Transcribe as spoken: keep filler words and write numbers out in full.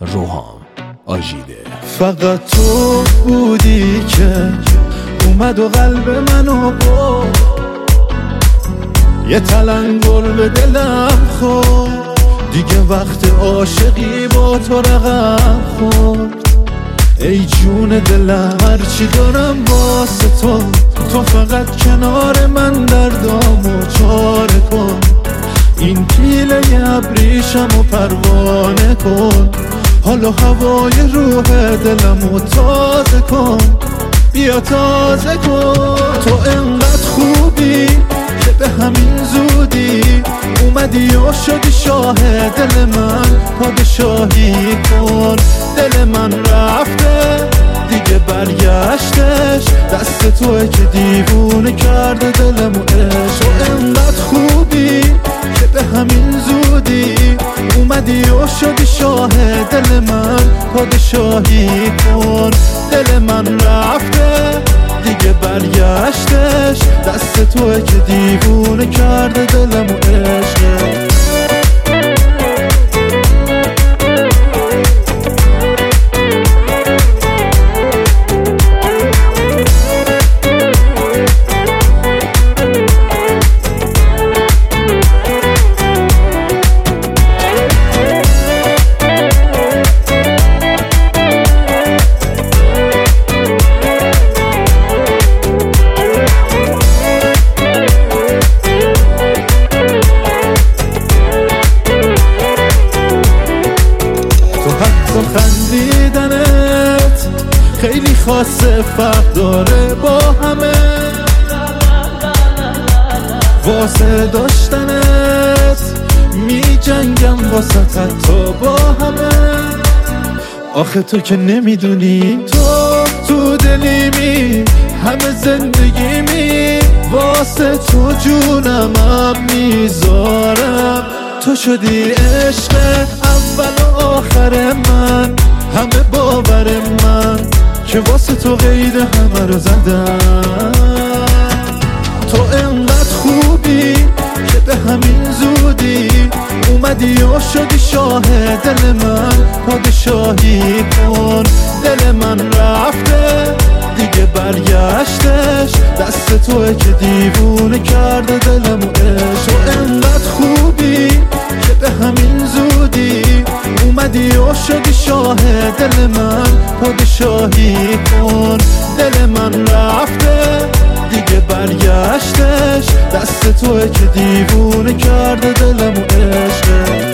روحام آژیده. فقط تو بودی که اومد و قلب منو برد، یه تلنگر به دلم خورد، دیگه وقت عاشقی با تو رقم خورد. ای جون دلم هرچی دارم واسه تو، تو فقط کنار من دردامو چاره کن. این پیله ابریشم و پروانه کن، حالا هوای روح دلمو تازه کن، بیا تازه کن. تو انقدر خوبی که به همین زودی اومدی و شدی شاه دل من، پادشاهی کن. دل من رفته دیگه برگشتش، دست توه که دیوونه کرده دلمو عشق. تو انقدر خوبی که به همین زودی اومدی و شدی شاه دل من، پادشاهی کن. دل من رفته دیگه برگشتش، دست توه که دیوونه کرده دلمو عشق. خندیدنت خیلی خاصه، فرق داره با همه، واسه داشتنت می جنگم واسه حتی با همه. آخه تو که نمیدونی، تو تو دلیمی همه زندگیمی، واسه تو جونمم میذارم. تو شدی عشق اول و آخر من، همه باور من که واسه تو قید همه رو زدم. تو انقدر خوبی که به همین زودی اومدی و شدی شاه دل من، پادشاهی کن. دل من رفته دیگه برگشتش، دست توه که دیوونه کرده دلمو عشق. تو انقدر خوبی که به همین زودی اومدی و شدی شاه دل من، پادشاهی کن. دل من رفته دیگه برگشتش، دست توه که دیوونه کرده دلمو عشق.